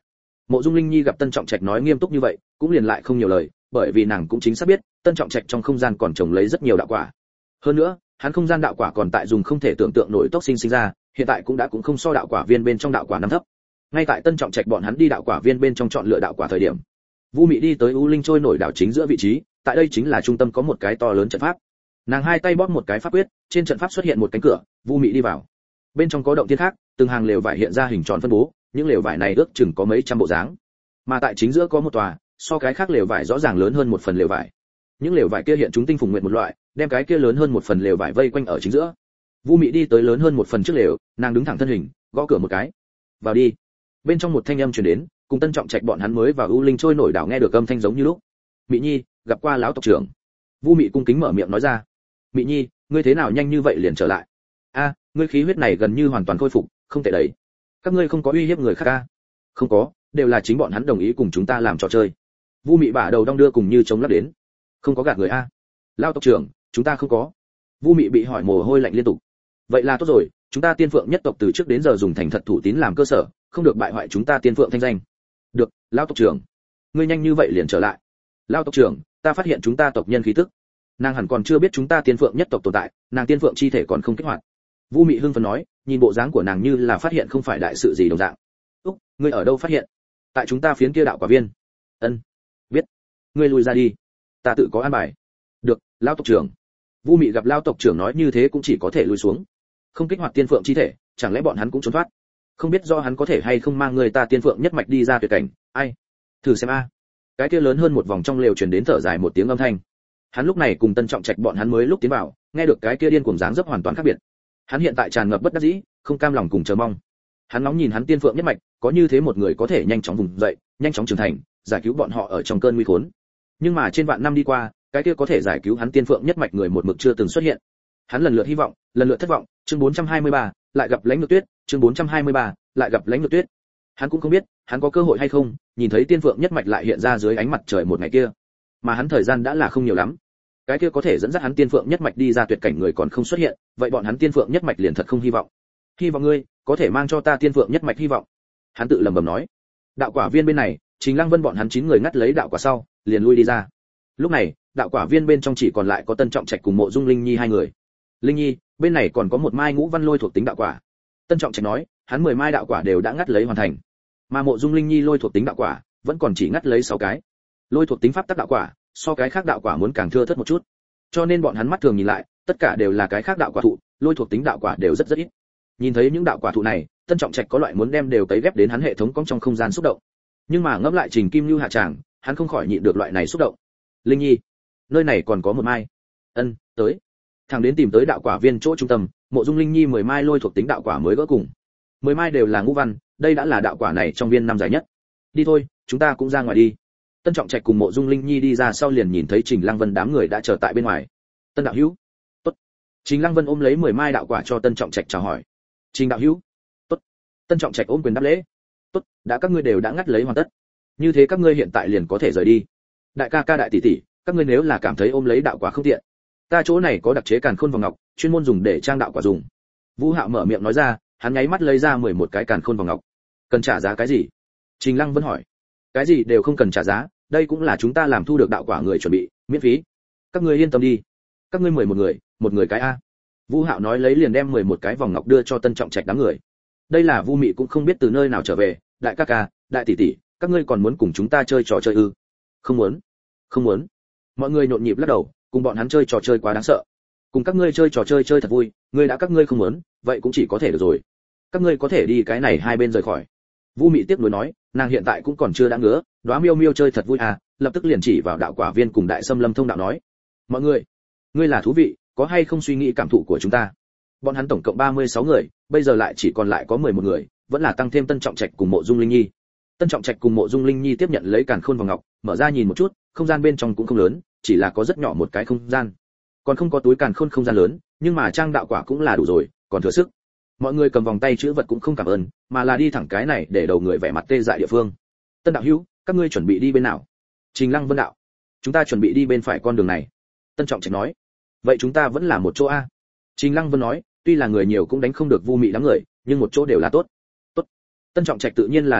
S1: Mộ Dung Linh Nhi gặp Tân Trọng Trạch nói nghiêm túc như vậy, cũng liền lại không nhiều lời, bởi vì nàng cũng chính xác biết, Tân Trọng Trạch trong không gian còn trồng lấy rất nhiều đạo quả. Hơn nữa, hắn không gian đạo quả còn tại dùng không thể tưởng tượng nổi tốc sinh sinh ra, hiện tại cũng đã cũng không so đạo quả viên bên trong đạo quả năm thấp. Ngay tại Tân Trọng Trạch bọn hắn đi đạo quả viên bên trong chọn lựa đạo quả thời điểm, Vu Mị đi tới U Linh trôi nổi đảo chính giữa vị trí, tại đây chính là trung tâm có một cái to lớn trận pháp. Nàng hai tay bóp một cái pháp quyết, trên trận pháp xuất hiện một cánh cửa, Vu Mị đi vào. Bên trong có động thiên khác, từng hàng lều vải hiện ra hình tròn phân bố, những lều vải này ước chừng có mấy trăm bộ dáng. Mà tại chính giữa có một tòa, so cái khác lều vải rõ ràng lớn hơn một phần lều vải. Những lều vải kia hiện chúng tinh phùng nguyệt một loại, đem cái kia lớn hơn một phần lều vải vây quanh ở chính giữa. Vu Mị đi tới lớn hơn một phần trước lều, nàng đứng thẳng thân hình, gõ cửa một cái. "Vào đi." Bên trong một thanh âm truyền đến, cùng Tân Trọng Trạch bọn hắn mới vào U Linh trôi nổi đảo nghe được âm thanh giống như lúc. "Mị Nhi, gặp qua lão tộc trưởng." Vu Mị cung kính mở miệng nói ra. "Mị Nhi, ngươi thế nào nhanh như vậy liền trở lại?" "A, ngươi khí huyết này gần như hoàn toàn khôi phục, không tệ đấy. Các ngươi không có uy hiếp người khác a?" "Không có, đều là chính bọn hắn đồng ý cùng chúng ta làm trò chơi." Vu Mị bả đầu đong đưa cùng như chống lắc đến. "Không có gạt người a?" "Lão tộc trưởng, chúng ta không có." Vu Mị bị hỏi mồ hôi lạnh liên tục. "Vậy là tốt rồi, chúng ta Tiên Phượng nhất tộc từ trước đến giờ dùng thành thật thủ tín làm cơ sở, không được bại hoại chúng ta Tiên Phượng thanh danh." "Được, lão tộc trưởng. Ngươi nhanh như vậy liền trở lại." "Lão tộc trưởng, ta phát hiện chúng ta tộc nhân khí tức." Nàng hẳn còn chưa biết chúng ta Tiên Phượng nhất tộc tồn tại, nàng Tiên Phượng chi thể còn không kích hoạt. Vu Mị hưng phấn nói, nhìn bộ dáng của nàng như là phát hiện không phải đại sự gì đồng dạng. "Úc, ngươi ở đâu phát hiện?" "Tại chúng ta phiến kia đạo quả viên." "Ân, biết. Ngươi lui ra đi, ta tự có an bài." "Được, lão tộc trưởng." Vu Mị gặp lão tộc trưởng nói như thế cũng chỉ có thể lui xuống. Không kích hoạt Tiên Phượng chi thể, chẳng lẽ bọn hắn cũng trốn thoát? Không biết do hắn có thể hay không mang người ta Tiên Phượng nhất mạch đi ra tuyệt cảnh, ai? Thử xem a. Cái kia lớn hơn một vòng trong lều truyền đến thở dài một tiếng âm thanh. Hắn lúc này cùng Tân Trọng Trạch bọn hắn mới lúc tiến vào, nghe được cái kia điên cuồng dáng dấp hoàn toàn khác biệt. Hắn hiện tại tràn ngập bất đắc dĩ, không cam lòng cùng chờ mong. Hắn nóng nhìn hắn Tiên Phượng nhất mạch, có như thế một người có thể nhanh chóng vùng dậy, nhanh chóng trưởng thành, giải cứu bọn họ ở trong cơn nguy khốn. Nhưng mà trên vạn năm đi qua, cái kia có thể giải cứu hắn Tiên Phượng nhất mạch người một mực chưa từng xuất hiện. Hắn lần lượt hy vọng, lần lượt thất vọng, chương bốn trăm hai mươi ba, lại gặp Lãnh Nhược Tuyết, chương bốn trăm hai mươi ba, lại gặp Lãnh Nhược Tuyết. Hắn cũng không biết, hắn có cơ hội hay không, nhìn thấy Tiên Phượng nhất mạch lại hiện ra dưới ánh mặt trời một ngày kia. Mà hắn thời gian đã là không nhiều lắm. Cái kia có thể dẫn dắt hắn Tiên Phượng nhất mạch đi ra tuyệt cảnh người còn không xuất hiện, vậy bọn hắn Tiên Phượng nhất mạch liền thật không hy vọng. Hy vọng ngươi có thể mang cho ta Tiên Phượng nhất mạch hy vọng. Hắn tự lẩm bẩm nói. Đạo quả viên bên này, Trình Lăng Vân bọn hắn chín người ngắt lấy đạo quả sau, liền lui đi ra. Lúc này, đạo quả viên bên trong chỉ còn lại có Tân Trọng Trạch cùng Mộ Dung Linh Nhi hai người. "Linh Nhi, bên này còn có một mai ngũ văn lôi thuộc tính đạo quả." Tân Trọng Trạch nói, hắn mười mai đạo quả đều đã ngắt lấy hoàn thành. Mà Mộ Dung Linh Nhi lôi thuộc tính đạo quả, vẫn còn chỉ ngắt lấy sáu cái. Lôi thuộc tính pháp tắc đạo quả, so cái khác đạo quả muốn càng thưa thớt một chút. Cho nên bọn hắn mắt thường nhìn lại, tất cả đều là cái khác đạo quả thụ, lôi thuộc tính đạo quả đều rất rất ít. Nhìn thấy những đạo quả thụ này, Tân Trọng Trạch có loại muốn đem đều tấy ghép đến hắn hệ thống cong trong không gian xúc động. Nhưng mà ngẫm lại Trình Kim Lưu hạ tràng, hắn không khỏi nhịn được loại này xúc động. "Linh Nhi, nơi này còn có một mai." "Ân, tới." Thằng đến tìm tới đạo quả viên chỗ trung tâm, Mộ Dung Linh Nhi mười mai lôi thuộc tính đạo quả mới gỡ cùng. mười mai đều là ngũ văn, đây đã là đạo quả này trong viên năm dài nhất. "Đi thôi, chúng ta cũng ra ngoài đi." Tân Trọng Trạch cùng Mộ Dung Linh Nhi đi ra sau liền nhìn thấy Trình Lăng Vân đám người đã chờ tại bên ngoài. "Tân đạo hữu." "Tốt." Trình Lăng Vân ôm lấy mười mai đạo quả cho Tân Trọng Trạch chào hỏi. "Trình đạo hữu." "Tốt." Tân Trọng Trạch ôm quyền đáp lễ. "Tốt, đã các ngươi đều đã ngắt lấy hoàn tất. Như thế các ngươi hiện tại liền có thể rời đi. Đại ca ca đại tỷ tỷ, các ngươi nếu là cảm thấy ôm lấy đạo quả không tiện, ta chỗ này có đặc chế càn khôn vòng ngọc, chuyên môn dùng để trang đạo quả dùng." Vũ Hạo mở miệng nói ra, hắn nháy mắt lấy ra mười một cái càn khôn vòng ngọc. "Cần trả giá cái gì?" Trình Lăng Vân hỏi. "Cái gì đều không cần trả giá, đây cũng là chúng ta làm thu được đạo quả người chuẩn bị, miễn phí. Các ngươi yên tâm đi. Các ngươi mười một người, một người cái a." Vũ Hạo nói lấy liền đem mười một cái vòng ngọc đưa cho Tân Trọng Trạch đám người. Đây là Vu Mị cũng không biết từ nơi nào trở về, "Đại ca ca, đại tỷ tỷ, các ngươi còn muốn cùng chúng ta chơi trò chơi ư?" "Không muốn." "Không muốn." Mọi người nhộn nhịp lắc đầu, cùng bọn hắn chơi trò chơi quá đáng sợ. "Cùng các ngươi chơi trò chơi chơi thật vui, ngươi đã các ngươi không muốn, vậy cũng chỉ có thể được rồi. Các ngươi có thể đi cái này hai bên rời khỏi." Vu Mị tiếp nối nói, nàng hiện tại cũng còn chưa đã ngứa, Đóa Miêu Miêu chơi thật vui à, lập tức liền chỉ vào đạo quả viên cùng Đại Sâm Lâm thông đạo nói: "Mọi người, ngươi là thú vị, có hay không suy nghĩ cảm thụ của chúng ta?" Bọn hắn tổng cộng ba mươi sáu người, bây giờ lại chỉ còn lại có mười một người, vẫn là tăng thêm Tân Trọng Trạch cùng Mộ Dung Linh Nhi. Tân Trọng Trạch cùng Mộ Dung Linh Nhi tiếp nhận lấy càn khôn vòng ngọc, mở ra nhìn một chút, không gian bên trong cũng không lớn, chỉ là có rất nhỏ một cái không gian. Còn không có túi càn khôn không gian lớn, nhưng mà trang đạo quả cũng là đủ rồi, còn thừa sức. Mọi người cầm vòng tay chữ vật cũng không cảm ơn, mà là đi thẳng cái này để đầu người vẻ mặt tê dại địa phương. "Tân đạo hữu, các ngươi chuẩn bị đi bên nào?" Trình Lăng Vân đạo. "Chúng ta chuẩn bị đi bên phải con đường này." Tân Trọng Trạch nói. "Vậy chúng ta vẫn là một chỗ a." Trình Lăng Vân nói, tuy là người nhiều cũng đánh không được Vu Mị đám người, nhưng một chỗ đều là tốt. "Tốt." Tân Trọng Trạch tự nhiên là đồng ý,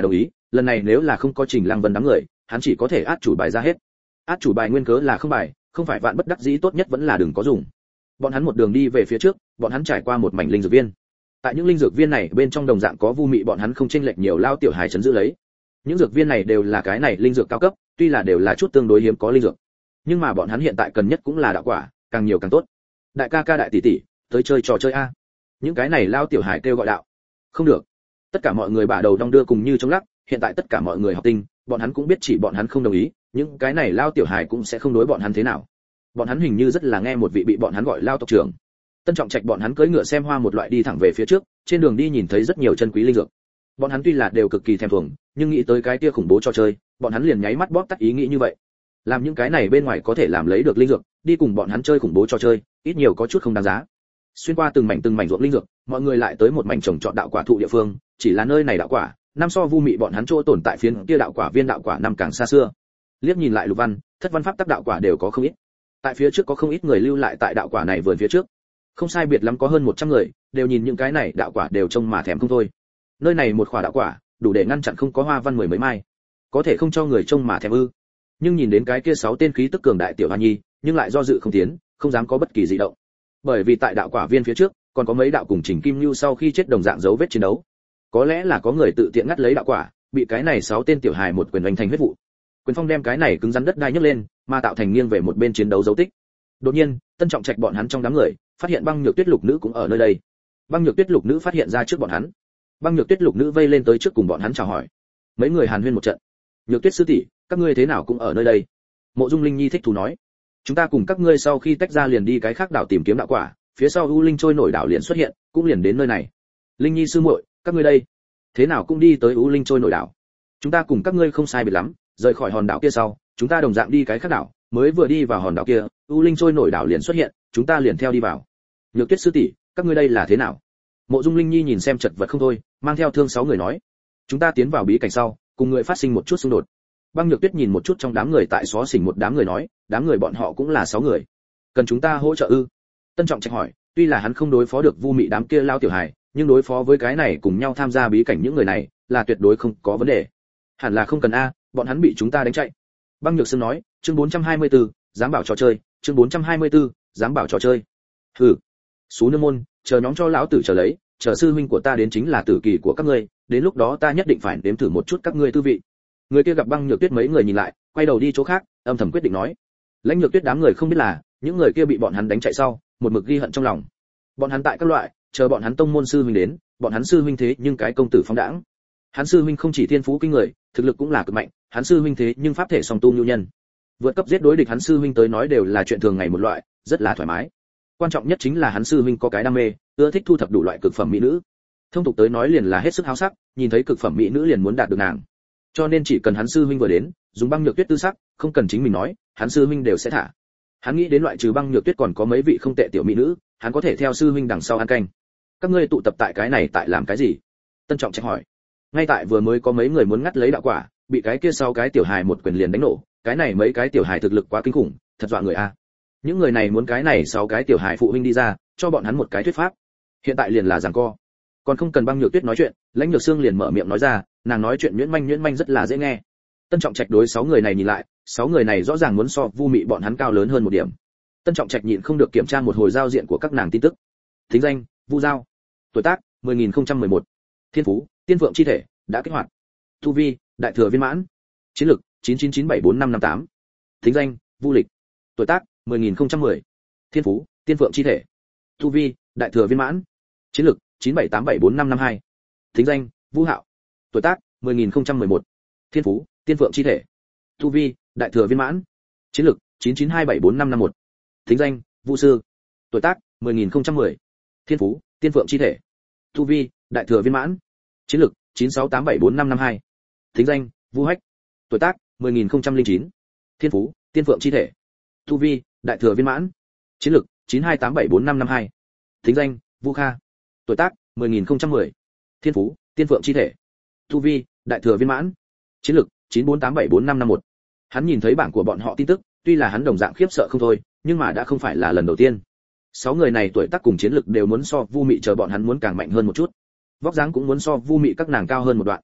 S1: lần này nếu là không có Trình Lăng Vân đám người, hắn chỉ có thể át chủ bài ra hết. Át chủ bài nguyên cớ là không bài, không phải vạn bất đắc dĩ tốt nhất vẫn là đừng có dùng. Bọn hắn một đường đi về phía trước, bọn hắn trải qua một mảnh linh dược viên. Tại những linh dược viên này bên trong đồng dạng có vu mị bọn hắn không chênh lệch nhiều lao tiểu hài trấn giữ lấy. Những dược viên này đều là cái này linh dược cao cấp, tuy là đều là chút tương đối hiếm có linh dược, nhưng mà bọn hắn hiện tại cần nhất cũng là đạo quả, càng nhiều càng tốt. Đại ca ca đại tỷ tỷ, tới chơi trò chơi a. Những cái này lao tiểu hài kêu gọi đạo. Không được. Tất cả mọi người bả đầu đong đưa cùng như chống lắc, hiện tại tất cả mọi người học tinh, bọn hắn cũng biết chỉ bọn hắn không đồng ý, những cái này lao tiểu hài cũng sẽ không đối bọn hắn thế nào. Bọn hắn hình như rất là nghe một vị bị bọn hắn gọi lao tộc trưởng. Tân Trọng Trạch bọn hắn cưỡi ngựa xem hoa một loại đi thẳng về phía trước, trên đường đi nhìn thấy rất nhiều chân quý linh dược. Bọn hắn tuy là đều cực kỳ thèm thuồng, nhưng nghĩ tới cái kia khủng bố trò chơi, bọn hắn liền nháy mắt bóp tắt ý nghĩ như vậy. Làm những cái này bên ngoài có thể làm lấy được linh dược, đi cùng bọn hắn chơi khủng bố trò chơi, ít nhiều có chút không đáng giá. Xuyên qua từng mảnh từng mảnh ruộng linh dược, mọi người lại tới một mảnh trồng trọt đạo quả thụ địa phương, chỉ là nơi này đạo quả, năm so vu mị bọn hắn chỗ tồn tại phiến kia đạo quả viên đạo quả năm càng xa xưa. Liếc nhìn lại Lục Văn, Thất Văn pháp tắc đạo quả đều có không ít. Tại phía trước có không ít người lưu lại tại đạo quả này vườn phía trước. Không sai biệt lắm có hơn một trăm người, đều nhìn những cái này đạo quả đều trông mà thèm không thôi. Nơi này một quả đạo quả, đủ để ngăn chặn không có hoa văn mười mấy mai. Có thể không cho người trông mà thèm ư? Nhưng nhìn đến cái kia sáu tên khí tức cường đại tiểu hoa nhi, nhưng lại do dự không tiến, không dám có bất kỳ dị động. Bởi vì tại đạo quả viên phía trước, còn có mấy đạo cùng Trình Kim Nưu sau khi chết đồng dạng dấu vết chiến đấu. Có lẽ là có người tự tiện ngắt lấy đạo quả, bị cái này sáu tên tiểu hài một quyền đánh thành huyết vụ. Quyền phong đem cái này cứng rắn đất đai nhấc lên, mà tạo thành nghiêng về một bên chiến đấu dấu tích. Đột nhiên, Tân Trọng Trạch bọn hắn trong đám người, phát hiện Băng Nhược Tuyết Lục Nữ cũng ở nơi đây. Băng Nhược Tuyết Lục Nữ phát hiện ra trước bọn hắn. Băng Nhược Tuyết Lục Nữ vây lên tới trước cùng bọn hắn chào hỏi. Mấy người hàn huyên một trận. Nhược Tuyết sư tỷ, các ngươi thế nào cũng ở nơi đây? Mộ Dung Linh Nhi thích thú nói. Chúng ta cùng các ngươi sau khi tách ra liền đi cái khác đảo tìm kiếm đạo quả, phía sau U Linh trôi nổi đảo liền xuất hiện, cũng liền đến nơi này. Linh Nhi sư muội, các ngươi đây, thế nào cũng đi tới U Linh trôi nổi đảo? Chúng ta cùng các ngươi không sai biệt lắm, rời khỏi hòn đảo kia sau, chúng ta đồng dạng đi cái khác đảo, mới vừa đi vào hòn đảo kia, U Linh trôi nổi đảo liền xuất hiện, chúng ta liền theo đi vào. Nhược Tuyết sư tỷ, các ngươi đây là thế nào? Mộ Dung Linh Nhi nhìn xem chật vật không thôi, mang theo thương sáu người nói, chúng ta tiến vào bí cảnh sau, cùng người phát sinh một chút xung đột. Băng Nhược Tuyết nhìn một chút trong đám người tại xó xỉnh một đám người nói, đám người bọn họ cũng là sáu người, cần chúng ta hỗ trợ ư? Tân Trọng Trạch hỏi, tuy là hắn không đối phó được Vu Mị đám kia lao tiểu hài, nhưng đối phó với cái này cùng nhau tham gia bí cảnh những người này, là tuyệt đối không có vấn đề. Hẳn là không cần a, bọn hắn bị chúng ta đánh chạy. Băng Nhược Sương nói, chương bốn trăm hai mươi tư, dám bảo trò chơi, chương bốn trăm hai mươi tư, dám bảo trò chơi. Hừ, Sú Nương môn, chờ nhóm cho lão tử chờ lấy, chờ sư huynh của ta đến chính là tử kỳ của các ngươi, đến lúc đó ta nhất định phải đếm thử một chút các ngươi tư vị. Người kia gặp Băng Nhược Tuyết mấy người nhìn lại, quay đầu đi chỗ khác, âm thầm quyết định nói. Lãnh Nhược Tuyết đám người không biết là, những người kia bị bọn hắn đánh chạy sau, một mực ghi hận trong lòng. Bọn hắn tại các loại, chờ bọn hắn tông môn sư huynh đến, bọn hắn sư huynh thế nhưng cái công tử phóng đãng. Hắn sư huynh không chỉ thiên phú kinh người, thực lực cũng là cực mạnh, hắn sư huynh thế nhưng pháp thể song tu nhu nhân. Vượt cấp giết đối địch hắn sư huynh tới nói đều là chuyện thường ngày một loại, rất là thoải mái. Quan trọng nhất chính là hắn sư huynh có cái đam mê, ưa thích thu thập đủ loại cực phẩm mỹ nữ. Thông tục tới nói liền là hết sức háo sắc, nhìn thấy cực phẩm mỹ nữ liền muốn đạt được nàng. Cho nên chỉ cần hắn sư huynh vừa đến, dùng Băng Nhược Tuyết tư sắc, không cần chính mình nói, hắn sư huynh đều sẽ thả. Hắn nghĩ đến loại trừ Băng Nhược Tuyết còn có mấy vị không tệ tiểu mỹ nữ, hắn có thể theo sư huynh đằng sau ăn canh. Các ngươi tụ tập tại cái này tại làm cái gì? Tân Trọng Trạch hỏi. Ngay tại vừa mới có mấy người muốn ngắt lấy đạo quả, bị cái kia sau cái tiểu hài một quyền liền đánh nổ, cái này mấy cái tiểu hài thực lực quá kinh khủng, thật dọa người a. Những người này muốn cái này sau cái tiểu hài phụ huynh đi ra, cho bọn hắn một cái thuyết pháp. Hiện tại liền là giằng co. Còn không cần Băng Nhược Tuyết nói chuyện, Lãnh Nhược Sương liền mở miệng nói ra, nàng nói chuyện nhuyễn manh nhuyễn manh rất là dễ nghe. Tân Trọng Trạch đối sáu người này nhìn lại, sáu người này rõ ràng muốn so Vu Mị bọn hắn cao lớn hơn một điểm. Tân Trọng Trạch nhịn không được kiểm tra một hồi giao diện của các nàng tin tức. Thính danh: Vu Giao. Tuổi tác: mười nghìn không trăm mười một. Thiên phú: Tiên Phượng chi thể, đã kích hoạt. Tu vi: Đại thừa viên mãn. Chiến lực: chín chín chín bảy bốn năm năm tám. Thính danh: Vu Lịch. Tuổi tác: mười nghìn không trăm mười. Thiên phú: Tiên Phượng chi thể. Tu vi: Đại thừa viên mãn. Chiến lực: chín bảy tám bảy bốn năm năm hai. Thính danh: Vu Hạo. Tuổi tác: mười nghìn không trăm mười một. Thiên phú: Tiên Phượng chi thể. Tu vi: Đại thừa viên mãn. Chiến lực: chín chín hai bảy bốn năm năm một. Thính danh: Vu Sư. Tuổi tác: mười nghìn không trăm mười. Thiên phú: Tiên Phượng chi thể. Tu vi: Đại thừa viên mãn. Chiến lực: chín sáu tám bảy bốn năm năm hai. Thính danh: Vu Hách. Tuổi tác: mười nghìn không trăm lẻ chín. Thiên phú: Tiên Phượng chi thể. Tu vi: Đại thừa viên mãn. Chiến lực: chín hai tám bảy bốn năm năm hai. Thính danh: Vu Kha. Tuổi tác: mười nghìn không trăm mười. Thiên phú: Tiên Phượng chi thể. Tu vi: Đại thừa viên mãn. Chiến lực: chín bốn tám bảy bốn năm năm một. Hắn nhìn thấy bảng của bọn họ tin tức, tuy là hắn đồng dạng khiếp sợ không thôi, nhưng mà đã không phải là lần đầu tiên. Sáu người này tuổi tác cùng chiến lực đều muốn so Vu Mị chờ bọn hắn muốn càng mạnh hơn một chút. Vóc dáng cũng muốn so Vu Mị các nàng cao hơn một đoạn.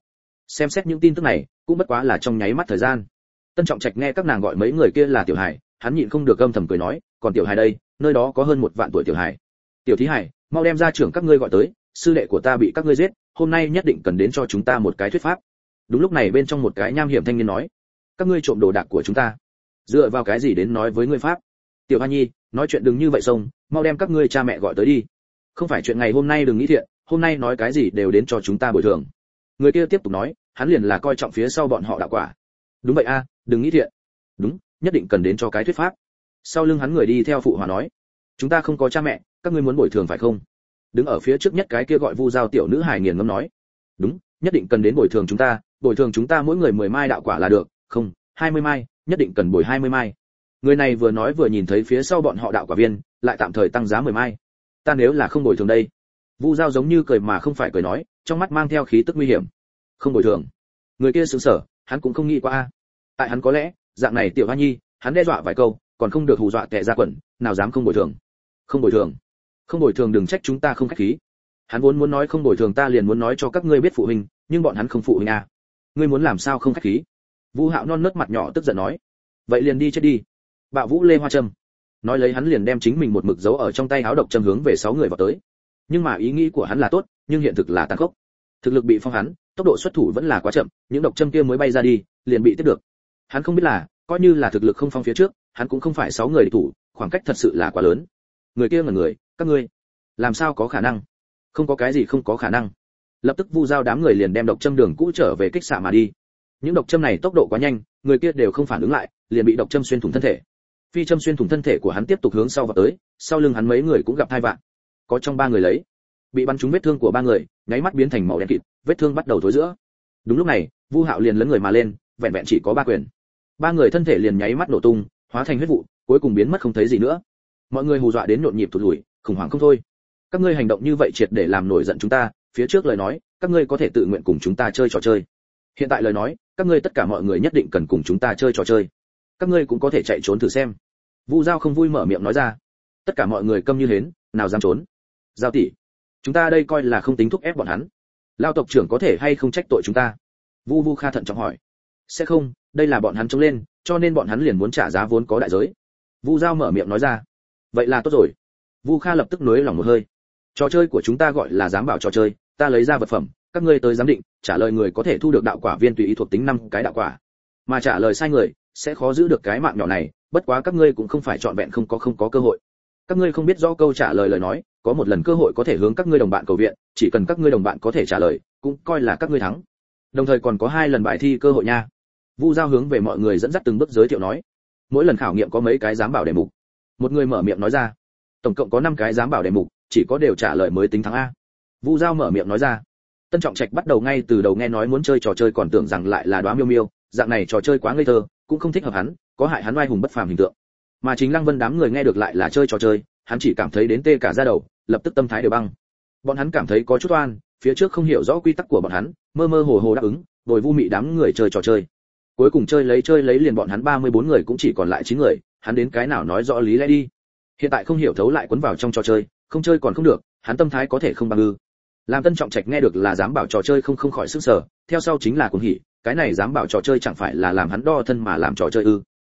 S1: Xem xét những tin tức này, cũng bất quá là trong nháy mắt thời gian. Tân Trọng Trạch nghe các nàng gọi mấy người kia là tiểu hài, hắn nhịn không được âm thầm cười nói, còn tiểu hài đây, nơi đó có hơn một vạn tuổi tiểu hài. Tiểu thí hài, mau đem gia trưởng các ngươi gọi tới, sư đệ của ta bị các ngươi giết, hôm nay nhất định cần đến cho chúng ta một cái thuyết pháp. Đúng lúc này bên trong một cái nham hiểm thanh niên nói, các ngươi trộm đồ đạc của chúng ta, dựa vào cái gì đến nói với ngươi pháp? Tiểu Hoa Nhi, nói chuyện đừng như vậy xông, mau đem các ngươi cha mẹ gọi tới đi. Không phải chuyện ngày hôm nay đừng nghĩ thiện, hôm nay nói cái gì đều đến cho chúng ta bồi thường. Người kia tiếp tục nói, hắn liền là coi trọng phía sau bọn họ đạo quả. Đúng vậy a, đừng nghĩ thiện. Đúng, nhất định cần đến cho cái thuyết pháp. Sau lưng hắn người đi theo phụ hòa nói, chúng ta không có cha mẹ, các ngươi muốn bồi thường phải không? Đứng ở phía trước nhất cái kia gọi Vu Giao tiểu nữ hài nghiền ngẫm nói, đúng, nhất định cần đến bồi thường chúng ta, bồi thường chúng ta mỗi người mười mai đạo quả là được, không, hai mươi mai, nhất định cần bồi hai mươi mai. Người này vừa nói vừa nhìn thấy phía sau bọn họ đạo quả viên, lại tạm thời tăng giá mười mai. Ta nếu là không bồi thường đây. Vu Giao giống như cười mà không phải cười nói, trong mắt mang theo khí tức nguy hiểm. Không bồi thường. Người kia sững sờ, hắn cũng không nghĩ qua a. Tại hắn có lẽ, dạng này tiểu Hoa Nhi, hắn đe dọa vài câu, còn không được hù dọa tè ra quần, nào dám không bồi thường. Không bồi thường. Không bồi thường đừng trách chúng ta không khách khí. Hắn vốn muốn nói không bồi thường ta liền muốn nói cho các ngươi biết phụ huynh, nhưng bọn hắn không phụ huynh a. Ngươi muốn làm sao không khách khí? Vu Hạo non nớt mặt nhỏ tức giận nói. Vậy liền đi chết đi. Bạo Vũ Lê Hoa Trâm. Nói lấy hắn liền đem chính mình một mực giấu ở trong tay áo độc châm hướng về sáu người vào tới. Nhưng mà ý nghĩ của hắn là tốt, nhưng hiện thực là tàn khốc. Thực lực bị phong hắn, tốc độ xuất thủ vẫn là quá chậm, những độc châm kia mới bay ra đi, liền bị tiếp được. Hắn không biết là, coi như là thực lực không phong phía trước, hắn cũng không phải sáu người địch thủ, khoảng cách thật sự là quá lớn. Người kia ngẩn người, các ngươi, làm sao có khả năng? Không có cái gì không có khả năng. Lập tức Vu Giao đám người liền đem độc châm đường cũ trở về kích xạ mà đi. Những độc châm này tốc độ quá nhanh, người kia đều không phản ứng lại, liền bị độc châm xuyên thủng thân thể. Phi châm xuyên thủng thân thể của hắn tiếp tục hướng sau vào tới, sau lưng hắn mấy người cũng gặp tai vạn. Có trong ba người lấy, bị bắn trúng vết thương của ba người, nháy mắt biến thành màu đen kịt, vết thương bắt đầu thối rữa. Đúng lúc này, Vu Hạo liền lấn người mà lên, vẹn vẹn chỉ có ba quyền. Ba người thân thể liền nháy mắt nổ tung, hóa thành huyết vụ, cuối cùng biến mất không thấy gì nữa. Mọi người hù dọa đến nhộn nhịp thụt lùi, khủng hoảng không thôi. Các ngươi hành động như vậy triệt để làm nổi giận chúng ta, phía trước lời nói, các ngươi có thể tự nguyện cùng chúng ta chơi trò chơi. Hiện tại lời nói, các ngươi tất cả mọi người nhất định cần cùng chúng ta chơi trò chơi. Các ngươi cũng có thể chạy trốn thử xem. Vu Giao không vui mở miệng nói ra. Tất cả mọi người câm như hến, nào dám trốn. Giao tỷ, chúng ta đây coi là không tính thúc ép bọn hắn. Lao tộc trưởng có thể hay không trách tội chúng ta? Vu Vu Kha thận trọng hỏi. Sẽ không, đây là bọn hắn chống lên, cho nên bọn hắn liền muốn trả giá vốn có đại giới. Vu Giao mở miệng nói ra. Vậy là tốt rồi. Vu Kha lập tức nới lòng một hơi. Trò chơi của chúng ta gọi là giám bảo trò chơi, ta lấy ra vật phẩm, các ngươi tới giám định, trả lời người có thể thu được đạo quả viên tùy ý thuộc tính năm cái đạo quả. Mà trả lời sai người, sẽ khó giữ được cái mạng nhỏ này, bất quá các ngươi cũng không phải chọn vẹn không có không có cơ hội. Các ngươi không biết rõ câu trả lời lời nói, có một lần cơ hội có thể hướng các ngươi đồng bạn cầu viện, chỉ cần các ngươi đồng bạn có thể trả lời, cũng coi là các ngươi thắng. Đồng thời còn có hai lần bài thi cơ hội nha. Vu Giao hướng về mọi người dẫn dắt từng bước giới thiệu nói. Mỗi lần khảo nghiệm có mấy cái giám bảo đề mục. Một người mở miệng nói ra. Tổng cộng có năm cái giám bảo đề mục, chỉ có đều trả lời mới tính thắng a. Vu Giao mở miệng nói ra. Tân Trọng Trạch bắt đầu ngay từ đầu nghe nói muốn chơi trò chơi còn tưởng rằng lại là Đóa Miêu Miêu, dạng này trò chơi quá ngây thơ, cũng không thích hợp hắn, có hại hắn oai hùng bất phàm hình tượng. Mà chính Lăng Vân đám người nghe được lại là chơi trò chơi, hắn chỉ cảm thấy đến tê cả da đầu, lập tức tâm thái đều băng. Bọn hắn cảm thấy có chút oan, phía trước không hiểu rõ quy tắc của bọn hắn, mơ mơ hồ hồ đáp ứng, rồi Vu Mị đám người chơi trò chơi. Cuối cùng chơi lấy chơi lấy liền bọn hắn ba mươi bốn người cũng chỉ còn lại chín người, hắn đến cái nào nói rõ lý lẽ đi. Hiện tại không hiểu thấu lại quấn vào trong trò chơi, không chơi còn không được, hắn tâm thái có thể không bằng ư? Làm Tân Trọng Trạch nghe được là dám bảo trò chơi không không khỏi sức sở, theo sau chính là cuồng hỉ, cái này dám bảo trò chơi chẳng phải là làm hắn đo thân mà làm trò chơi ư?